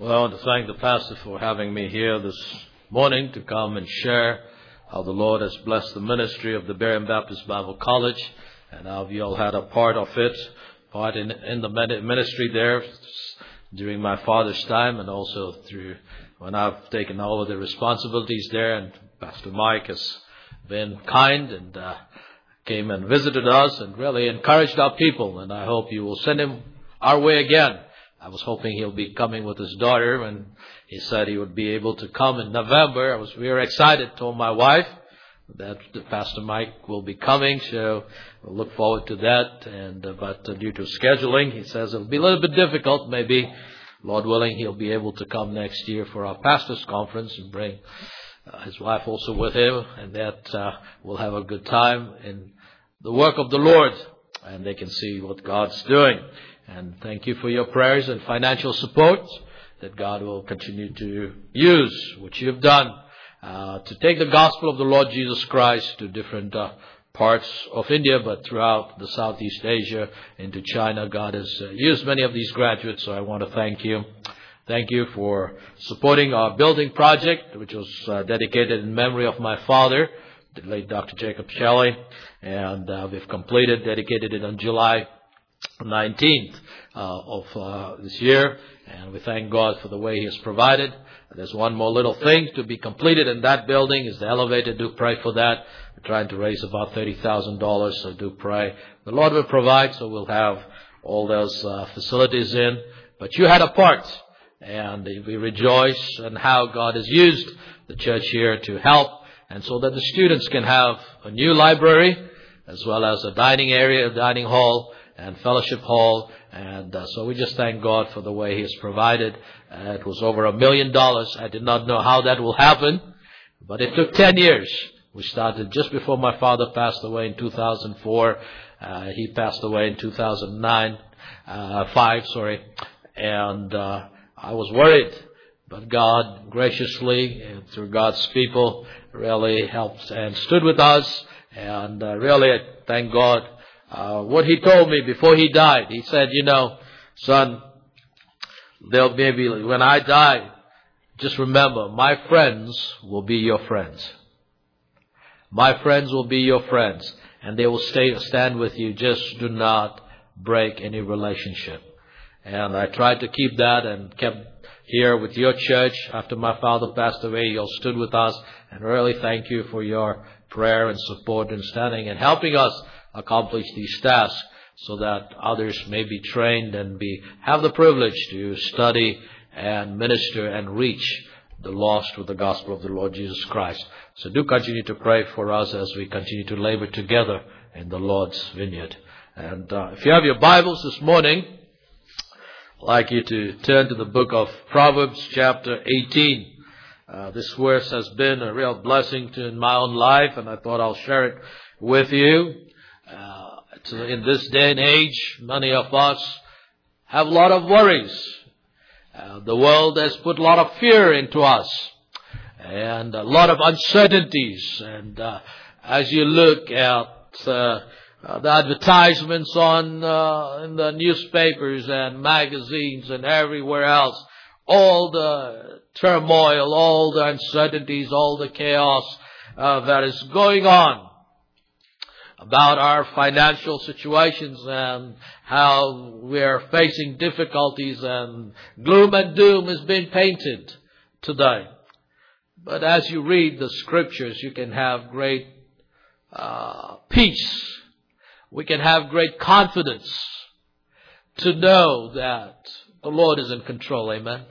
Well, I want to thank the pastor for having me here this morning to come and share how the Lord has blessed the ministry of the Berean Baptist Bible College, and how you all had a part of it, part in the ministry there during my father's time, and also through when I've taken over the responsibilities there. And Pastor Mike has been kind and came and visited us and really encouraged our people, and I hope you will send him our way again. I was hoping he'll be coming with his daughter, and he said he would be able to come in November. We were excited, told my wife that Pastor Mike will be coming, so we'll look forward to that. But due to scheduling, he says it'll be a little bit difficult. Maybe, Lord willing, he'll be able to come next year for our pastors' conference and bring his wife also with him, and that we'll have a good time in the work of the Lord, and they can see what God's doing. And thank you for your prayers and financial support that God will continue to use, which you have done, to take the gospel of the Lord Jesus Christ to different parts of India, but throughout the Southeast Asia, into China. God has used many of these graduates, so I want to thank you. Thank you for supporting our building project, which was dedicated in memory of my father, the late Dr. Jacob Shelley, and we've dedicated it on July 19th of this year, and we thank God for the way He has provided. There's one more little thing to be completed in that building, is the elevator. Do pray for that. We're trying to raise about $30,000, so do pray. The Lord will provide, so we'll have all those facilities in. But you had a part, and we rejoice in how God has used the church here to help, and so that the students can have a new library, as well as a dining area, a dining hall, and fellowship hall. And so we just thank God for the way He has provided. It was over $1 million. I did not know how that will happen, but it took 10 years. We started just before my father passed away in 2004. He passed away in 2005. And I was worried, but God graciously, and through God's people, really helped and stood with us. And really, I thank God. What He told me before He died, He said, son, when I die, just remember, my friends will be your friends. My friends will be your friends, and they will stand with you. Just do not break any relationship. And I tried to keep that, and kept here with your church. After my father passed away, you all stood with us, and really thank you for your prayer and support and standing and helping us accomplish these tasks, so that others may be trained and have the privilege to study and minister and reach the lost with the gospel of the Lord Jesus Christ. So do continue to pray for us as we continue to labor together in the Lord's vineyard. And if you have your Bibles this morning, I'd like you to turn to the book of Proverbs chapter 18. This verse has been a real blessing in my own life, and I thought I'll share it with you. In this day and age, many of us have a lot of worries. The world has put a lot of fear into us, and a lot of uncertainties. And as you look at the advertisements in the newspapers and magazines and everywhere else, all the turmoil, all the uncertainties, all the chaos that is going on about our financial situations, and how we are facing difficulties, and gloom and doom is being painted today. But as you read the scriptures, you can have great peace. We can have great confidence to know that the Lord is in control. Amen.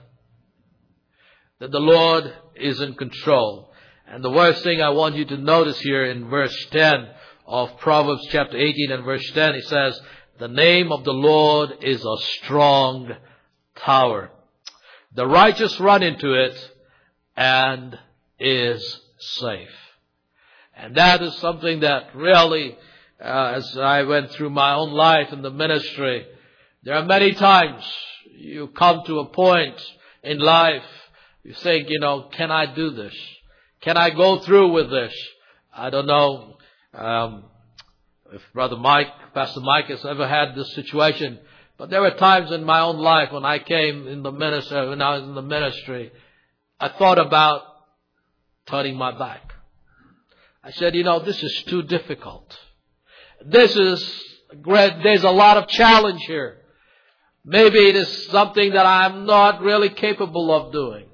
That the Lord is in control. And the first thing I want you to notice here in verse 10 of Proverbs chapter 18 and verse 10, it says, the name of the Lord is a strong tower. The righteous run into it and is safe. And that is something that really, as I went through my own life in the ministry, there are many times you come to a point in life, you think, can I do this? Can I go through with this? I don't know if Pastor Mike has ever had this situation. But there were times in my own life when I came in the ministry, when I was in the ministry, I thought about turning my back. I said, this is too difficult. This is great. There's a lot of challenge here. Maybe it is something that I'm not really capable of doing.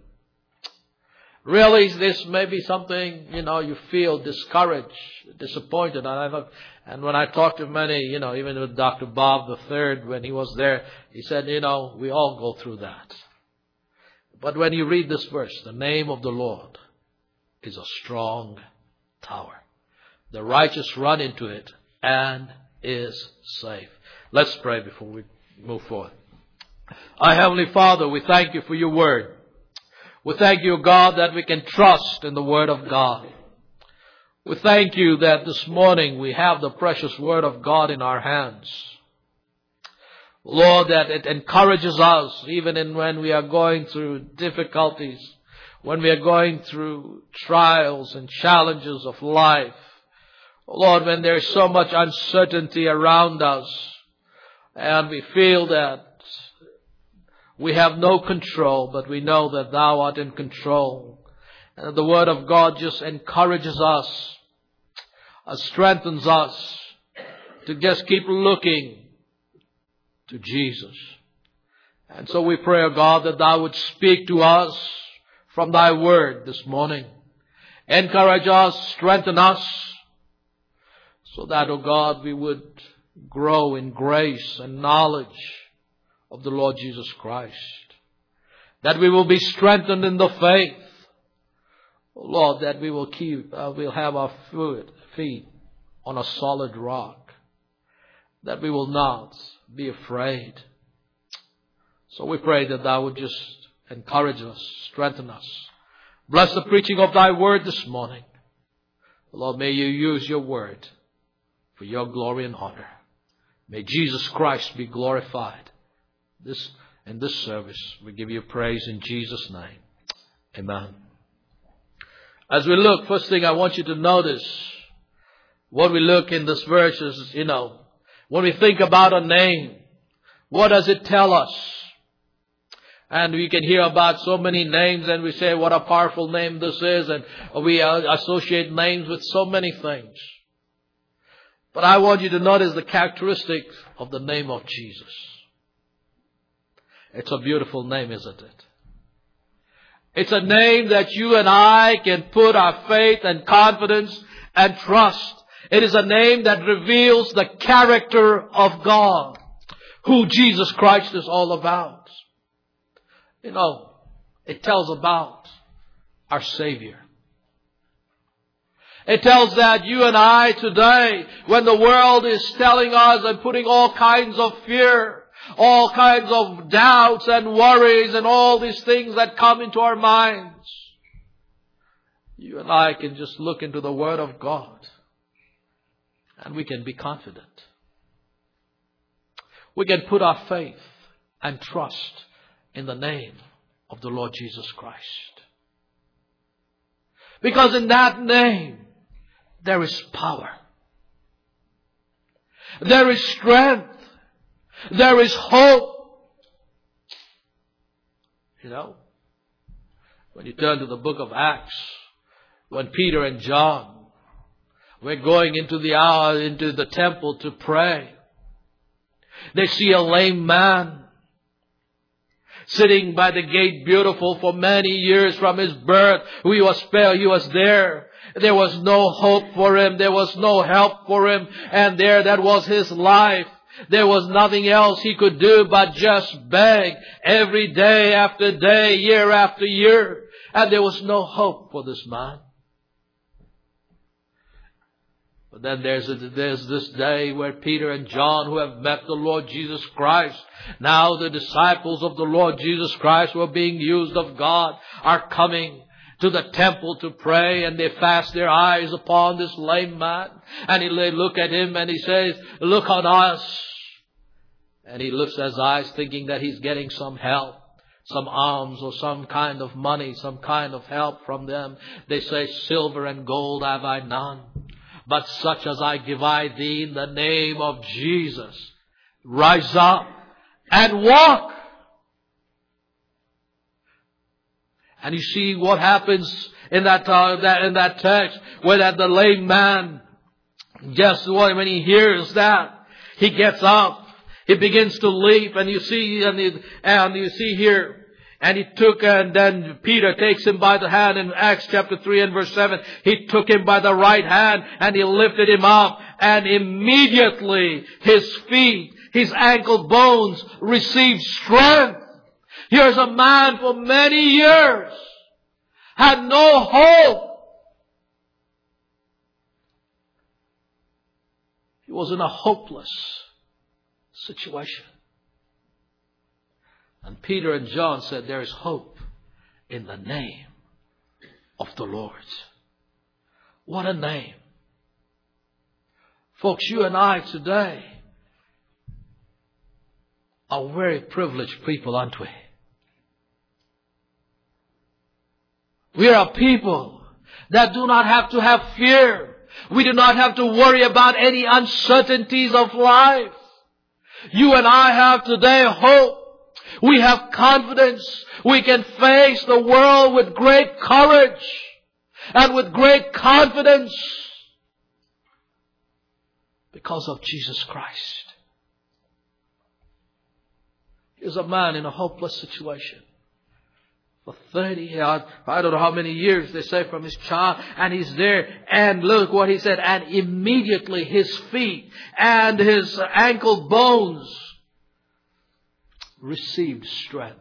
Really, this may be something, you feel discouraged, disappointed. And when I talked to many, even with Dr. Bob III, when he was there, he said, we all go through that. But when you read this verse, the name of the Lord is a strong tower. The righteous run into it and is safe. Let's pray before we move forward. Our Heavenly Father, we thank you for your word. We thank you, God, that we can trust in the word of God. We thank you that this morning we have the precious word of God in our hands. Lord, that it encourages us even when we are going through difficulties, when we are going through trials and challenges of life. Lord, when there is so much uncertainty around us and we feel that we have no control, but we know that Thou art in control. And the Word of God just encourages us, strengthens us to just keep looking to Jesus. And so we pray, O God, that Thou would speak to us from Thy Word this morning. Encourage us, strengthen us, so that, O God, we would grow in grace and knowledge of the Lord Jesus Christ. That we will be strengthened in the faith. Lord, that we will we'll have our feet on a solid rock. That we will not be afraid. So we pray that Thou would just encourage us, strengthen us. Bless the preaching of Thy word this morning. Lord, may you use your word for your glory and honor. May Jesus Christ be glorified. In this service, we give you praise in Jesus' name. Amen. As we look, first thing I want you to notice, what we look in this verse is, when we think about a name, what does it tell us? And we can hear about so many names and we say what a powerful name this is, and we associate names with so many things. But I want you to notice the characteristics of the name of Jesus. It's a beautiful name, isn't it? It's a name that you and I can put our faith and confidence and trust. It is a name that reveals the character of God, who Jesus Christ is all about. It tells about our Savior. It tells that you and I today, when the world is telling us and putting all kinds of fear, all kinds of doubts and worries and all these things that come into our minds, you and I can just look into the Word of God and we can be confident. We can put our faith and trust in the name of the Lord Jesus Christ. Because in that name, there is power. There is strength. There is hope. When you turn to the book of Acts, when Peter and John were going into the temple to pray, they see a lame man sitting by the gate, beautiful for many years from his birth. He was there. There was no hope for him. There was no help for him. And that was his life. There was nothing else he could do but just beg every day after day, year after year. And there was no hope for this man. But then there's this day where Peter and John, who have met the Lord Jesus Christ, now the disciples of the Lord Jesus Christ who are being used of God, are coming to the temple to pray, and they fast their eyes upon this lame man. And they look at him and he says, "Look on us." And he lifts his eyes thinking that he's getting some help, some alms or some kind of money, some kind of help from them. They say, "Silver and gold have I none, but such as I give I thee in the name of Jesus. Rise up and walk. And you see what happens in that text, where that the lame man, just when he hears that, he gets up, he begins to leap, and you see, and you see here, and then Peter takes him by the hand in Acts chapter 3 and verse 7. He took him by the right hand and he lifted him up, and immediately his feet, his ankle bones received strength. Here's a man for many years had no hope. He was in a hopeless situation. And Peter and John said, there is hope in the name of the Lord. What a name. Folks, you and I today are very privileged people, aren't we? We are a people that do not have to have fear. We do not have to worry about any uncertainties of life. You and I have today hope. We have confidence. We can face the world with great courage and with great confidence because of Jesus Christ. Here's a man in a hopeless situation. For 30, I don't know how many years they say from his child, and he's there, and look what he said, and immediately his feet and his ankle bones received strength.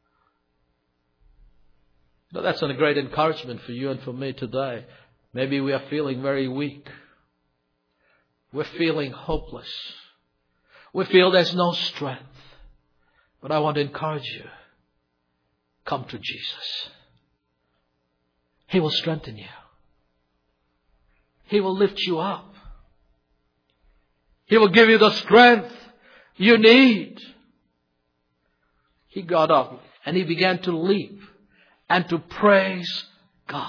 Now that's a great encouragement for you and for me today. Maybe we are feeling very weak. We're feeling hopeless. We feel there's no strength. But I want to encourage you. Come to Jesus. He will strengthen you. He will lift you up. He will give you the strength you need. He got up and he began to leap and to praise God.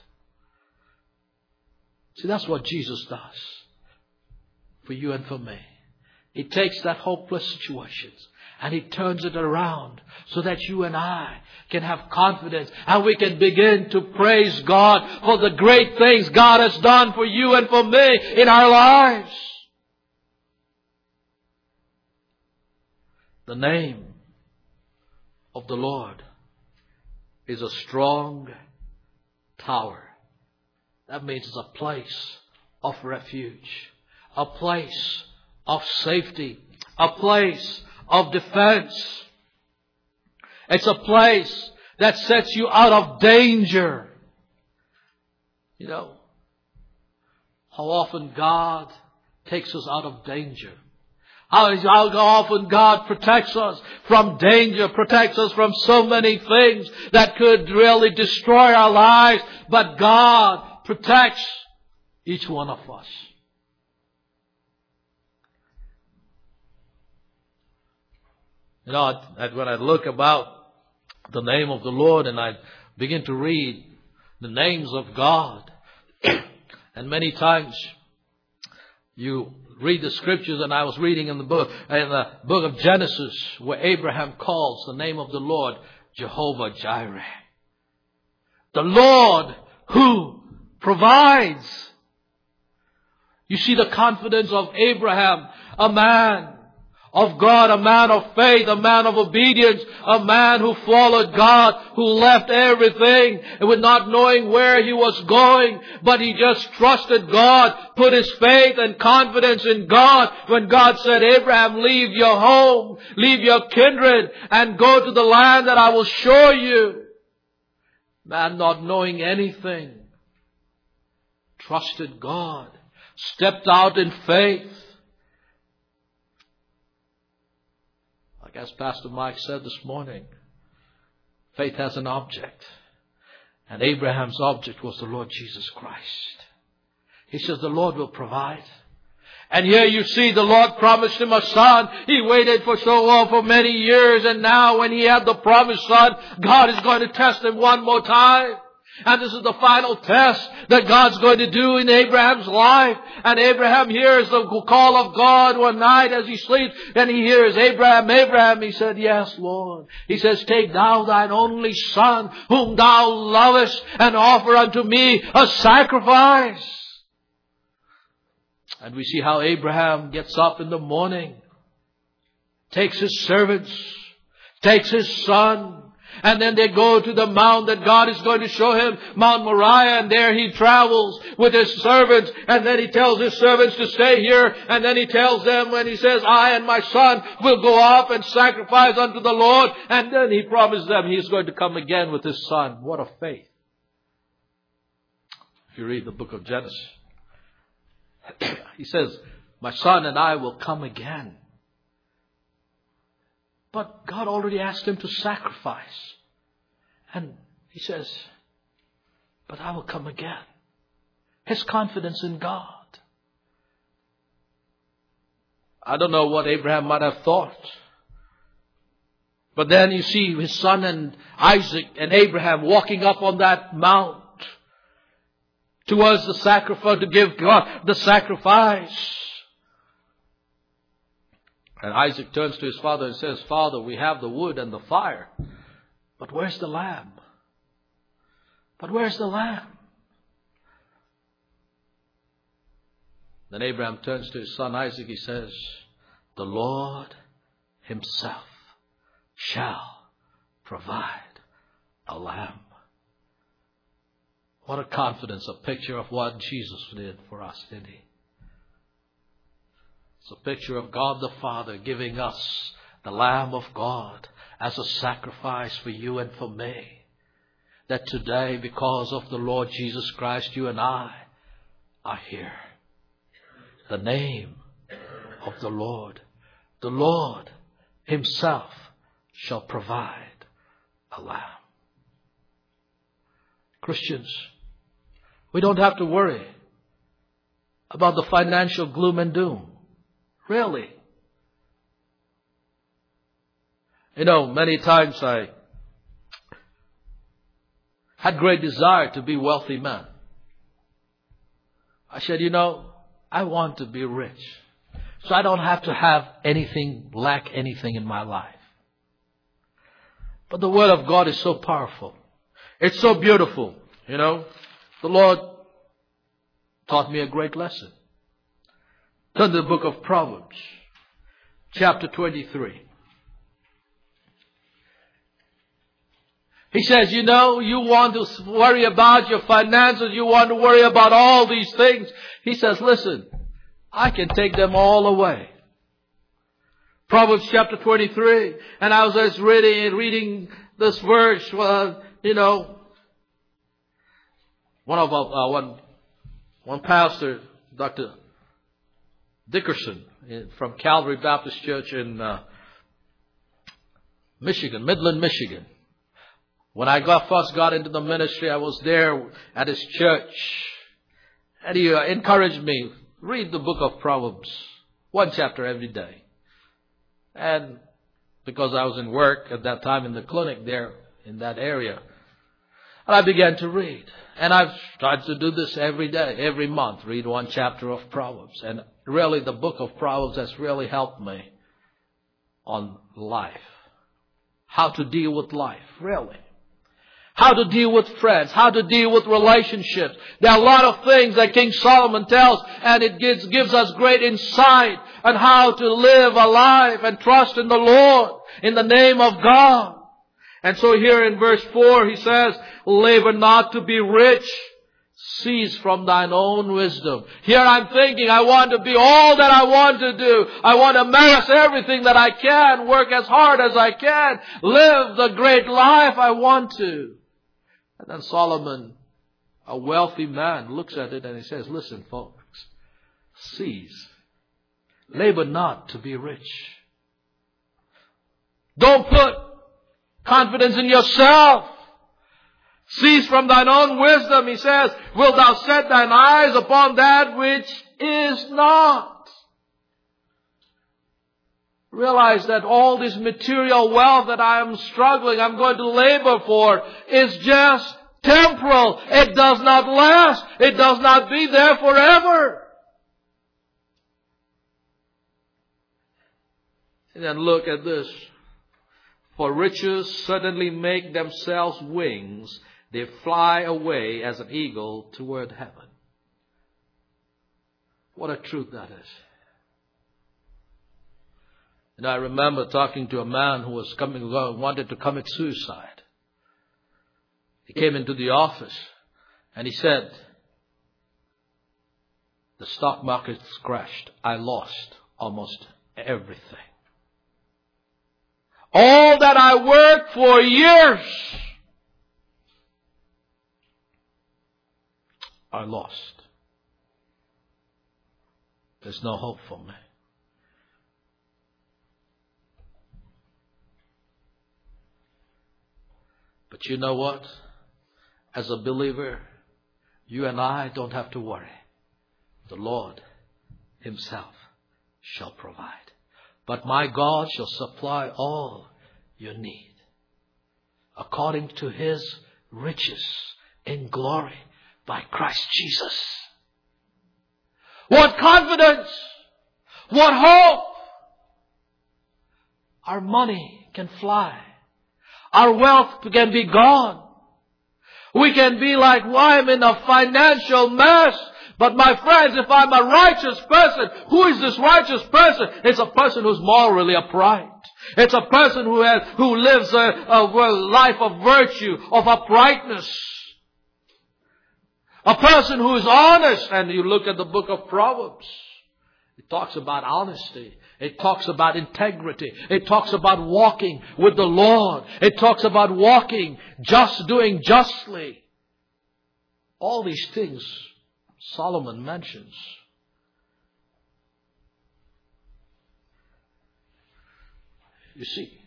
See, that's what Jesus does for you and for me. He takes that hopeless situation and He turns it around so that you and I can have confidence and we can begin to praise God for the great things God has done for you and for me in our lives. The name of the Lord is a strong tower. That means it's a place of refuge, a place of safety, a place of defense. It's a place that sets you out of danger. You know, how often God takes us out of danger. How often God protects us from danger, protects us from so many things that could really destroy our lives. But God protects each one of us. You know, when I look about the name of the Lord and I begin to read the names of God, and many times you read the scriptures, and I was reading in the book of Genesis, where Abraham calls the name of the Lord Jehovah Jireh. The Lord who provides. You see the confidence of Abraham, a man of God, a man of faith, a man of obedience, a man who followed God, who left everything with not knowing where he was going, but he just trusted God, put his faith and confidence in God. When God said, Abraham, leave your home, leave your kindred, and go to the land that I will show you. Man, not knowing anything, trusted God, stepped out in faith. As Pastor Mike said this morning, faith has an object. And Abraham's object was the Lord Jesus Christ. He says the Lord will provide. And here you see the Lord promised him a son. He waited for so long, for many years. And now when he had the promised son, God is going to test him one more time. And this is the final test that God's going to do in Abraham's life. And Abraham hears the call of God one night as he sleeps. And he hears, Abraham, Abraham. He said, yes, Lord. He says, take thou thine only son, whom thou lovest, and offer unto me a sacrifice. And we see how Abraham gets up in the morning, takes his servants, takes his son, and then they go to the mount that God is going to show him, Mount Moriah, and there he travels with his servants, and then he tells his servants to stay here, and then he tells them when he says, I and my son will go up and sacrifice unto the Lord, and then he promises them he's going to come again with his son. What a faith. If you read the book of Genesis, he says, my son and I will come again. But God already asked him to sacrifice. And he says, but I will come again. His confidence in God. I don't know what Abraham might have thought. But then you see his son and Isaac and Abraham walking up on that mount towards the sacrifice, to give God the sacrifice. And Isaac turns to his father and says, Father, we have the wood and the fire, but where's the lamb? But where's the lamb? Then Abraham turns to his son Isaac. He says, the Lord himself shall provide a lamb. What a confidence, a picture of what Jesus did for us, didn't he? It's a picture of God the Father giving us the Lamb of God as a sacrifice for you and for me. That today, because of the Lord Jesus Christ, you and I are here. The name of the Lord himself shall provide a lamb. Christians, we don't have to worry about the financial gloom and doom. Really. You know, many times I had great desire to be a wealthy man. I said, I want to be rich, so I don't have to have anything, lack anything in my life. But the Word of God is so powerful. It's so beautiful. The Lord taught me a great lesson. Turn to the book of Proverbs, chapter 23. He says, you want to worry about your finances, you want to worry about all these things. He says, listen, I can take them all away. Proverbs chapter 23. And I was just reading this verse, one pastor, Dr. Dickerson from Calvary Baptist Church in Midland, Michigan. When I first got into the ministry, I was there at his church. And he encouraged me, read the book of Proverbs, one chapter every day. And because I was in work at that time in the clinic there in that area, and I began to read. And I've tried to do this every day, every month, read one chapter of Proverbs. And really the book of Proverbs has really helped me on life. How to deal with life, really. How to deal with friends, how to deal with relationships. There are a lot of things that King Solomon tells, and it gives us great insight on how to live a life and trust in the Lord, in the name of God. And so here in verse 4 he says, labor not to be rich, cease from thine own wisdom. Here I'm thinking, I want to be all that I want to do. I want to amass everything that I can, work as hard as I can, live the great life I want to. And then Solomon, a wealthy man, looks at it and he says, listen folks, cease. Labor not to be rich. Don't put confidence in yourself. Cease from thine own wisdom, he says, wilt thou set thine eyes upon that which is not. Realize that all this material wealth that I am struggling, I'm going to labor for, is just temporal. It does not last. It does not be there forever. And then look at this. For riches suddenly make themselves wings. They fly away as an eagle toward heaven. What a truth that is. And I remember talking to a man who wanted to commit suicide. He came into the office and he said, the stock market's crashed. I lost almost everything. All that I worked for years, I lost. There's no hope for me. But you know what? As a believer, you and I don't have to worry. The Lord Himself shall provide. But my God shall supply all your need according to His riches in glory by Christ Jesus. What confidence! What hope! Our money can fly. Our wealth can be gone. We can be like, well, I'm in a financial mess. But my friends, if I'm a righteous person, who is this righteous person? It's a person who's morally upright. It's a person who lives a life of virtue, of uprightness. A person who is honest. And you look at the book of Proverbs. It talks about honesty. It talks about integrity. It talks about walking with the Lord. It talks about walking, doing justly. All these things Solomon mentions. You see,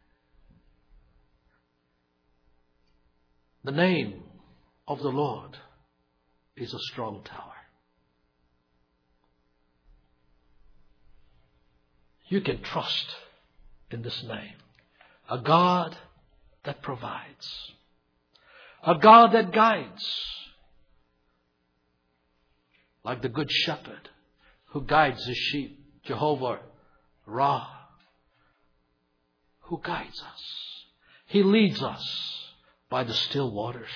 the name of the Lord is a strong tower. You can trust in this name. A God that provides. A God that guides. Like the good shepherd who guides his sheep. Jehovah Ra. Who guides us. He leads us by the still waters.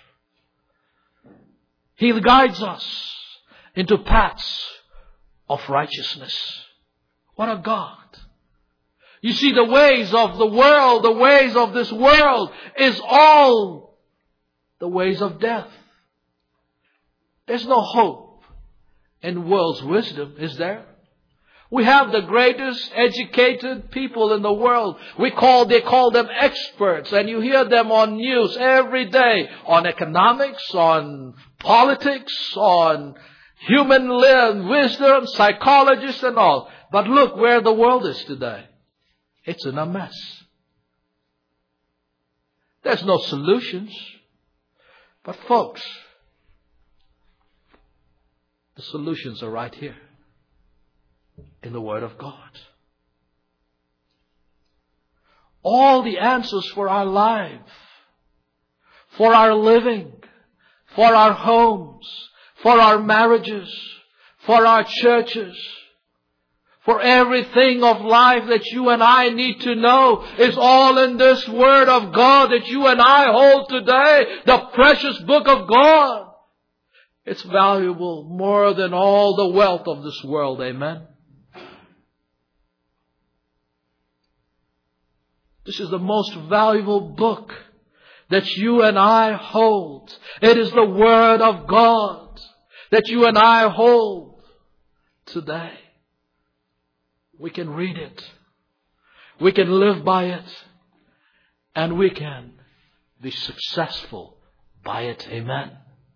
He guides us into paths of righteousness. What a God. You see, the ways of the world, the ways of this world is all the ways of death. There's no hope in world's wisdom, is there? We have the greatest educated people in the world. They call them experts, and you hear them on news every day, on economics, on politics, on human wisdom, psychologists and all. But look where the world is today. It's in a mess. There's no solutions. But folks, the solutions are right here in the Word of God. All the answers for our life, for our living, for our homes, for our marriages, for our churches, for everything of life that you and I need to know is all in this Word of God that you and I hold today, the precious book of God. It's valuable more than all the wealth of this world. Amen. This is the most valuable book that you and I hold. It is the Word of God that you and I hold today. We can read it. We can live by it. And we can be successful by it. Amen.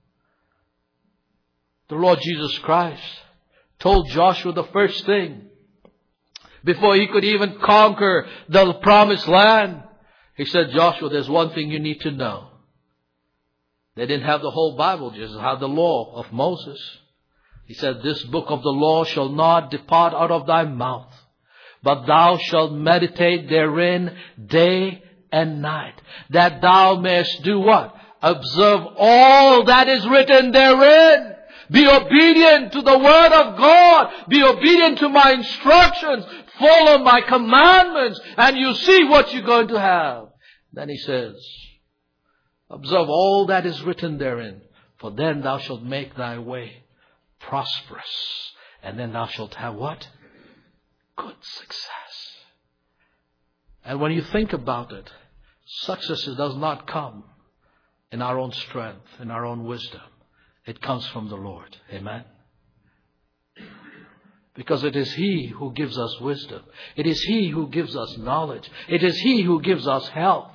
The Lord Jesus Christ told Joshua the first thing before he could even conquer the promised land. He said, Joshua, there's one thing you need to know. They didn't have the whole Bible, just had the law of Moses. He said, this book of the law shall not depart out of thy mouth, but thou shalt meditate therein day and night, that thou mayest do what? Observe all that is written therein. Be obedient to the word of God. Be obedient to my instructions. Follow my commandments. And you see what you're going to have. Then he says, observe all that is written therein. For then thou shalt make thy way prosperous. And then thou shalt have what? Good success. And when you think about it, success does not come in our own strength, in our own wisdom. It comes from the Lord. Amen. Because it is He who gives us wisdom. It is He who gives us knowledge. It is He who gives us health.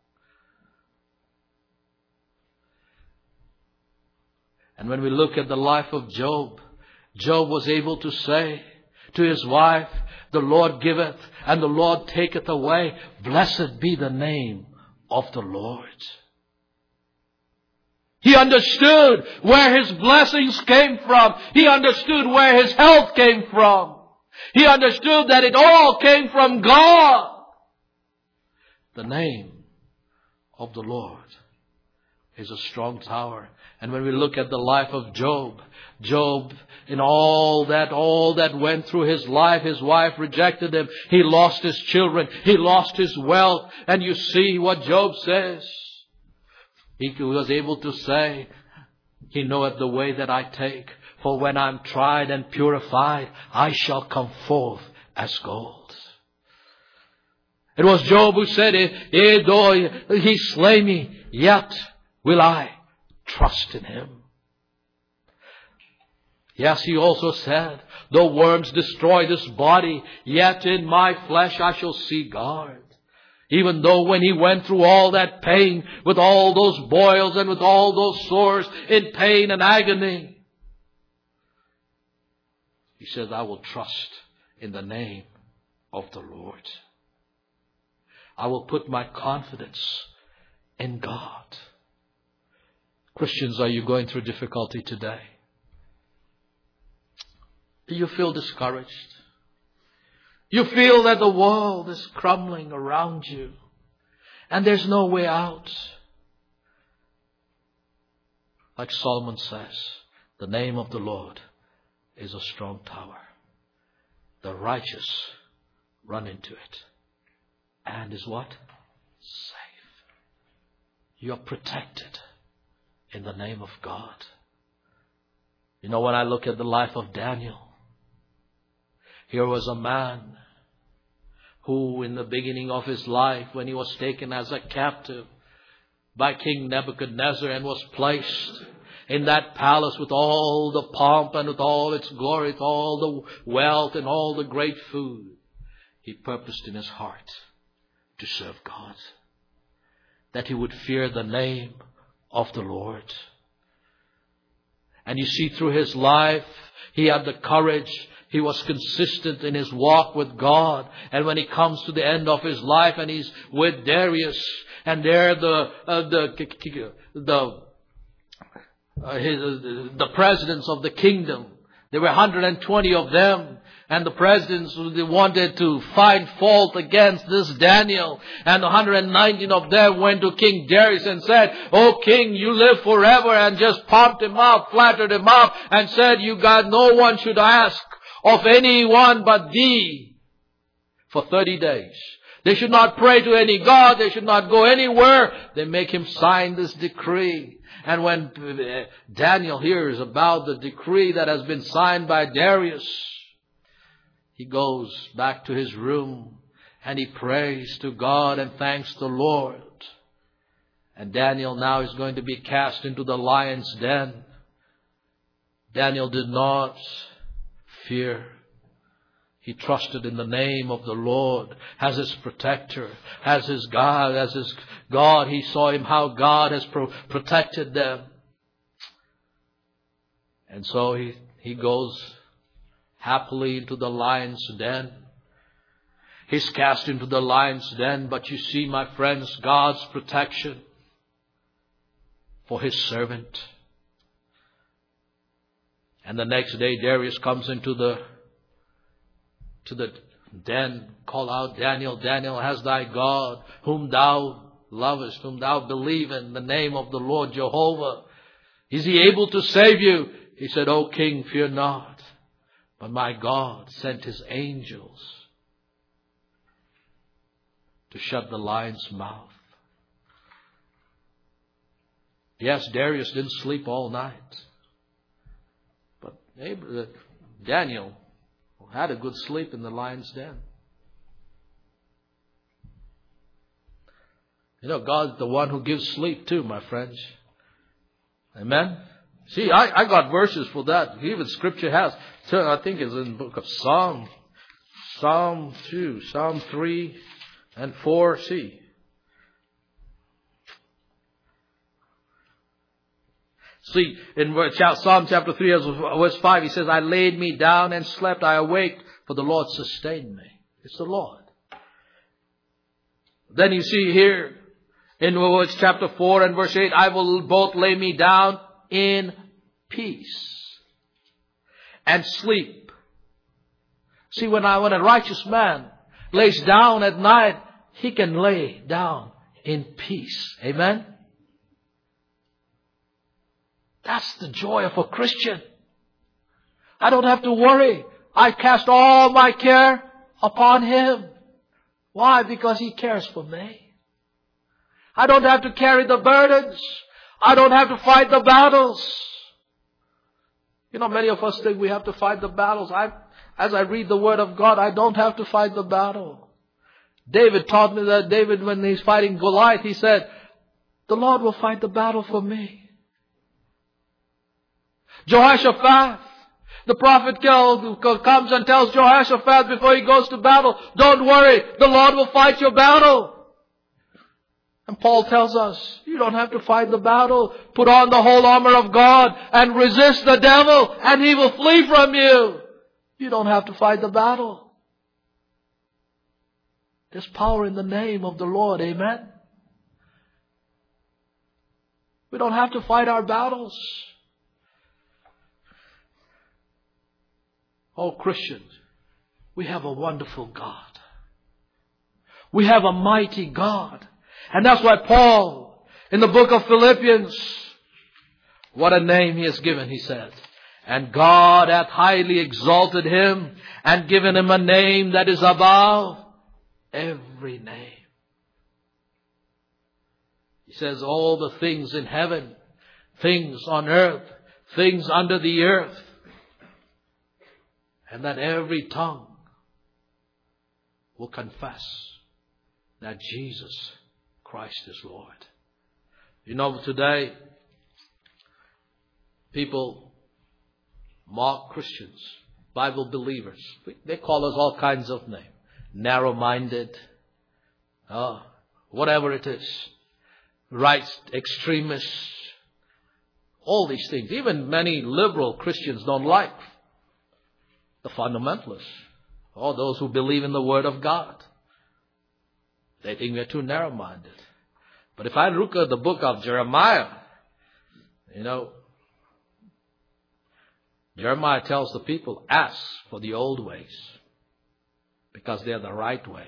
And when we look at the life of Job, Job was able to say to his wife, the Lord giveth and the Lord taketh away. Blessed be the name of the Lord. He understood where his blessings came from. He understood where his health came from. He understood that it all came from God. The name of the Lord is a strong tower. And when we look at the life of Job, Job, in all that went through his life, his wife rejected him. He lost his children. He lost his wealth. And you see what Job says. He was able to say, He knoweth the way that I take. For when I'm tried and purified, I shall come forth as gold. It was Job who said, though he slay me, yet will I trust in Him. Yes, he also said, though worms destroy this body, yet in my flesh I shall see God. Even though when he went through all that pain, with all those boils and with all those sores, in pain and agony, he says, I will trust in the name of the Lord. I will put my confidence in God. Christians, are you going through difficulty today? Do you feel discouraged? You feel that the world is crumbling around you and there's no way out. Like Solomon says, the name of the Lord is a strong tower. The righteous run into it and is what? Safe. You are protected in the name of God. You know, when I look at the life of Daniel, here was a man who in the beginning of his life, when he was taken as a captive by King Nebuchadnezzar and was placed in that palace with all the pomp and with all its glory, with all the wealth and all the great food, he purposed in his heart to serve God, that he would fear the name of the Lord. And you see, through his life, he had the courage. He was consistent in his walk with God. And when he comes to the end of his life and he's with Darius, and there the presidents of the kingdom, there were 120 of them. And the presidents, they wanted to find fault against this Daniel. And 119 of them went to King Darius and said, "Oh king, you live forever," and just pumped him up, flattered him up, and said, "You God, no one should ask of anyone but thee for 30 days. They should not pray to any God. They should not go anywhere." They make him sign this decree. And when Daniel hears about the decree that has been signed by Darius, he goes back to his room and he prays to God and thanks the Lord. And Daniel now is going to be cast into the lion's den. Daniel did not fear. He trusted in the name of the Lord as his protector, as his God, He saw him how God has protected them. And so he goes happily into the lion's den. He's cast into the lion's den, but you see, my friends, God's protection for His servant. And the next day Darius comes into the den, call out, "Daniel, Daniel, has thy God, whom thou lovest, whom thou believe in the name of the Lord Jehovah. Is he able to save you? He said, O king, fear not. But my God sent his angels to shut the lion's mouth. Yes, Darius didn't sleep all night. But Daniel had a good sleep in the lion's den. You know, God's the one who gives sleep too, my friends. Amen? See, I got verses for that. Even Scripture has. So I think it's in the book of Psalm 2, Psalm 3 and 4. See. See, in Psalm chapter 3, verse 5, he says, I laid me down and slept. I awaked, for the Lord sustained me. It's the Lord. Then you see here, in chapter 4 and verse 8, I will both lay me down in peace and sleep. See, when a righteous man lays down at night, he can lay down in peace. Amen? That's the joy of a Christian. I don't have to worry. I cast all my care upon Him. Why? Because He cares for me. I don't have to carry the burdens. I don't have to fight the battles. You know, many of us think we have to fight the battles. As I read the Word of God, I don't have to fight the battle. David taught me that when he's fighting Goliath, he said, the Lord will fight the battle for me. Jehoshaphat, the prophet comes and tells Jehoshaphat before he goes to battle, don't worry, the Lord will fight your battle. And Paul tells us, you don't have to fight the battle. Put on the whole armor of God and resist the devil and he will flee from you. You don't have to fight the battle. There's power in the name of the Lord. Amen. We don't have to fight our battles. Oh, Christians, we have a wonderful God. We have a mighty God. And that's why Paul, in the book of Philippians, what a name he has given, he said. And God hath highly exalted him and given him a name that is above every name. He says all the things in heaven, things on earth, things under the earth, and that every tongue will confess that Jesus Christ is Lord. You know, today, people mock Christians, Bible believers. They call us all kinds of names. Narrow-minded, whatever it is. Right extremists. All these things. Even many liberal Christians don't like the fundamentalists, or those who believe in the Word of God. They think we're too narrow-minded. But if I look at the book of Jeremiah, you know, Jeremiah tells the people, ask for the old ways, because they're the right way.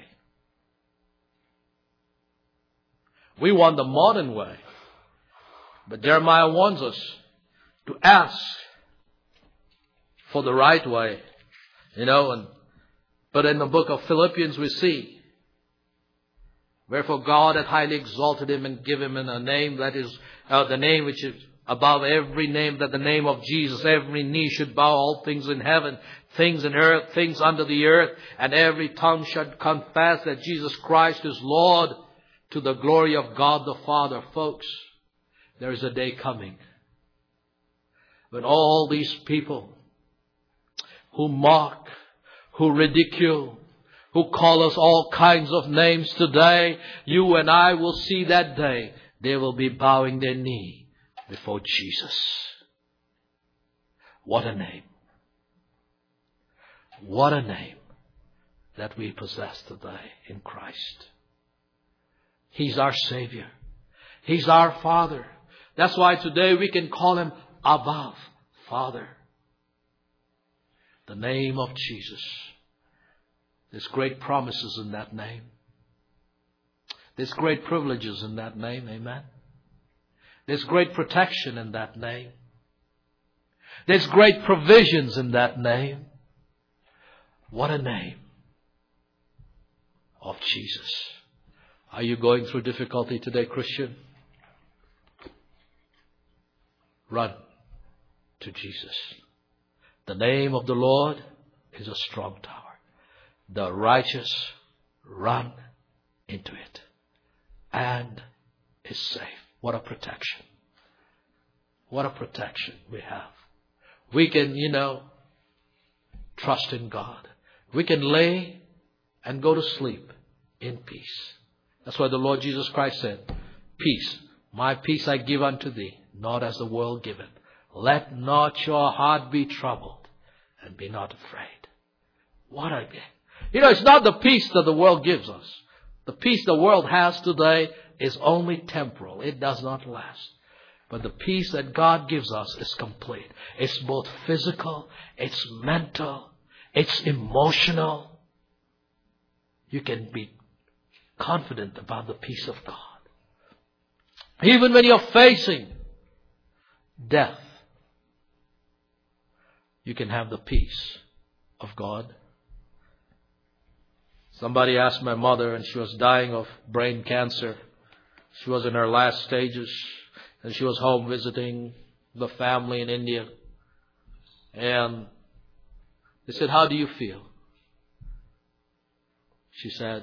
We want the modern way. But Jeremiah warns us to ask for the right way. You know, but in the book of Philippians we see, wherefore God hath highly exalted him and given him a name that is, the name which is above every name, that the name of Jesus, every knee should bow, all things in heaven, things in earth, things under the earth, and every tongue should confess that Jesus Christ is Lord, to the glory of God the Father. Folks, there is a day coming when all these people who mock, who ridicule, who call us all kinds of names today, you and I will see that day. They will be bowing their knee before Jesus. What a name. What a name that we possess today in Christ. He's our Savior. He's our Father. That's why today we can call Him Abba, Father. The name of Jesus. There's great promises in that name. There's great privileges in that name. Amen. There's great protection in that name. There's great provisions in that name. What a name of Jesus. Are you going through difficulty today, Christian? Run to Jesus. The name of the Lord is a strong tower. The righteous run into it and is safe. What a protection. What a protection we have. We can, trust in God. We can lay and go to sleep in peace. That's why the Lord Jesus Christ said, peace, my peace I give unto thee, not as the world giveth. Let not your heart be troubled, and be not afraid. What a day. It's not the peace that the world gives us. The peace the world has today is only temporal. It does not last. But the peace that God gives us is complete. It's both physical, it's mental, it's emotional. You can be confident about the peace of God. Even when you're facing death, you can have the peace of God. Somebody asked my mother, and she was dying of brain cancer. She was in her last stages, and she was home visiting the family in India. And they said, how do you feel? She said,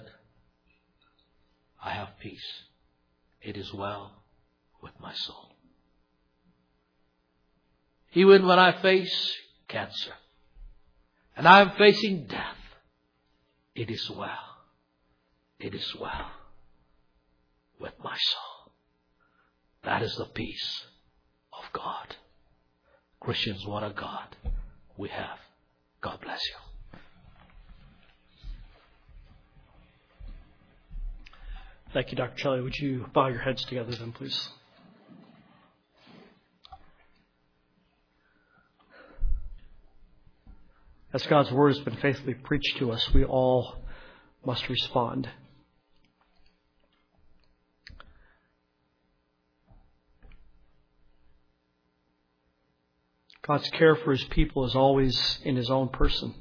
I have peace. It is well with my soul. Even when I face cancer and I am facing death, it is well. It is well with my soul. That is the peace of God. Christians, what a God we have. God bless you. Thank you, Dr. Shelley. Would you bow your heads together then, please? As God's word has been faithfully preached to us, we all must respond. God's care for His people is always in His own person.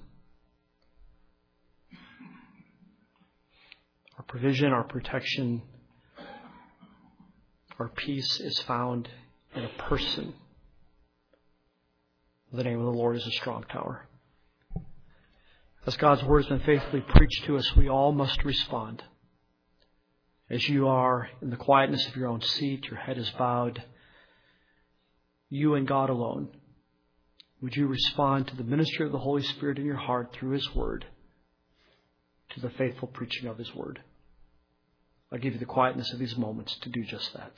Our provision, our protection, our peace is found in a person. The name of the Lord is a strong tower. As God's word has been faithfully preached to us, we all must respond. As you are in the quietness of your own seat, your head is bowed, you and God alone, would you respond to the ministry of the Holy Spirit in your heart through His word, to the faithful preaching of His word? I'll give you the quietness of these moments to do just that.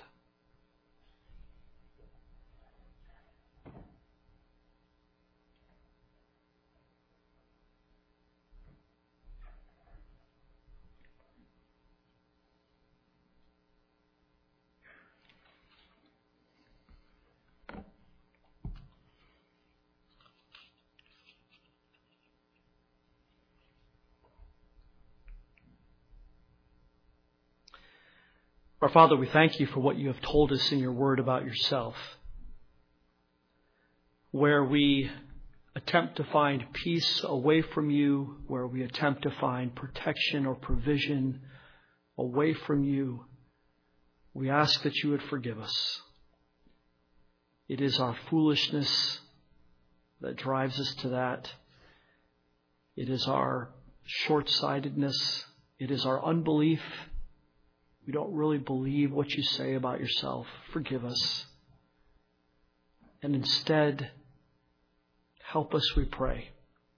Our Father, we thank You for what You have told us in Your word about Yourself, where we attempt to find peace away from You, where we attempt to find protection or provision away from You. We ask that You would forgive us. It is our foolishness that drives us to that. It is our short-sightedness. It is our unbelief. We don't really believe what You say about Yourself. Forgive us. And instead, help us, we pray,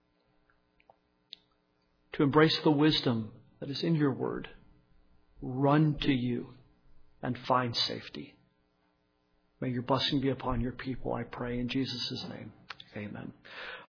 to embrace the wisdom that is in Your word. Run to You and find safety. May Your blessing be upon Your people, I pray in Jesus' name. Amen.